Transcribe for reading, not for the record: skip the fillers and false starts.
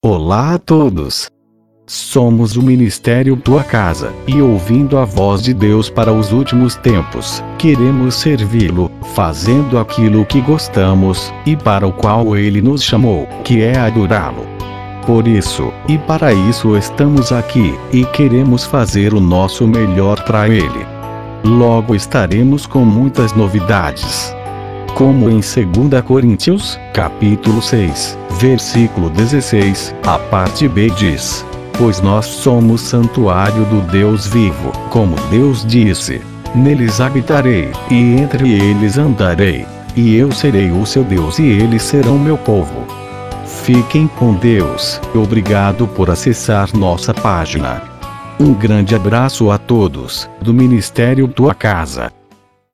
Olá a todos! Somos o Ministério Tua Casa, e ouvindo a voz de Deus para os últimos tempos, queremos servi-lo, fazendo aquilo que gostamos, e para o qual Ele nos chamou, que é adorá-lo. Por isso, e para isso estamos aqui, e queremos fazer o nosso melhor para Ele. Logo estaremos com muitas novidades. Como em 2 Coríntios, capítulo 6, versículo 16, a parte B diz: pois nós somos santuário do Deus vivo, como Deus disse: neles habitarei, e entre eles andarei, e eu serei o seu Deus e eles serão meu povo. Fiquem com Deus. Obrigado por acessar nossa página. Um grande abraço a todos, do Ministério Tua Casa.